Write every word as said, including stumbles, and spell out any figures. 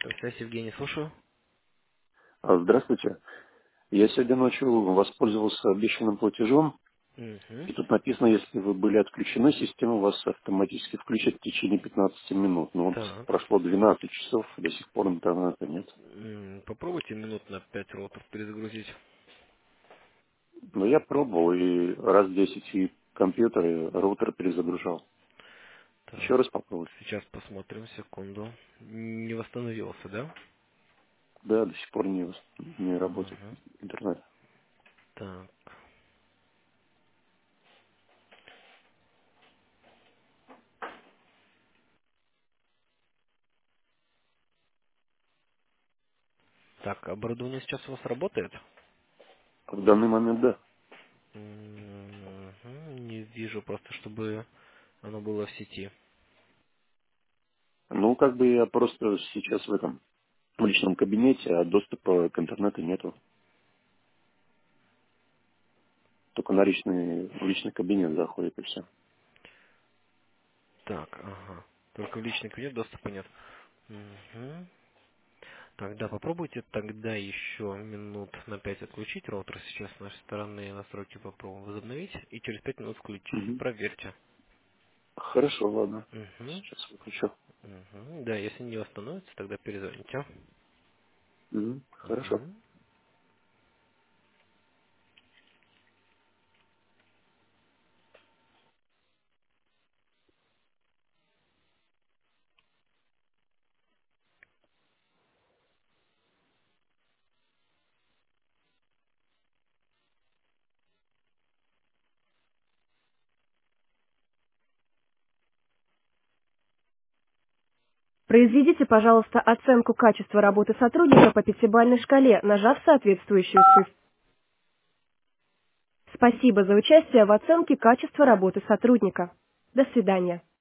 Связь, Евгений, слушаю. А, Здравствуйте. Я сегодня ночью воспользовался обещанным платежом, Угу. и тут написано, если вы были отключены, система вас автоматически включит в течение пятнадцати минут. Но вот Так. прошло двенадцать часов, до сих пор интернета нет. М, Попробуйте минут на пять роутер перезагрузить. Но я пробовал, и раз десять и компьютер, и роутер перезагружал. Еще Так. раз попробовать. Сейчас посмотрим, секунду. Не восстановился, да? Да, до сих пор не, вос- не работает Ага. интернет. Так. Так, оборудование сейчас у вас работает? В данный момент да. Мгм. Не вижу, просто чтобы оно было в сети. Ну, как бы я просто сейчас в этом в личном кабинете, а доступа к интернету нету. Только на личный, в личный кабинет заходит и все. Так, ага. Только в личный кабинет доступа нет. Угу. Тогда попробуйте тогда еще минут на пять отключить роутер. Сейчас с нашей стороны настройки попробуем возобновить. И через пять минут включить. Мгм. Проверьте. Хорошо, ладно. Угу. Сейчас выключу. Угу. Да, если не восстановится, тогда перезвоните. Мгм. Хорошо. Угу. Произведите, пожалуйста, оценку качества работы сотрудника по пятибалльной шкале, нажав соответствующую цифру. Спасибо за участие в оценке качества работы сотрудника. До свидания.